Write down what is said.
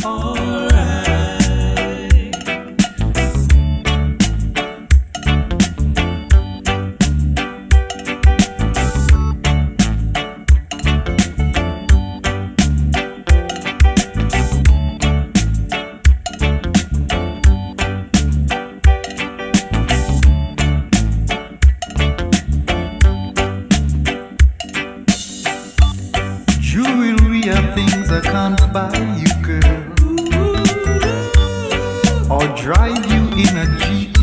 Jewelry are things I can't buy you, girl, or drive you in a Jeep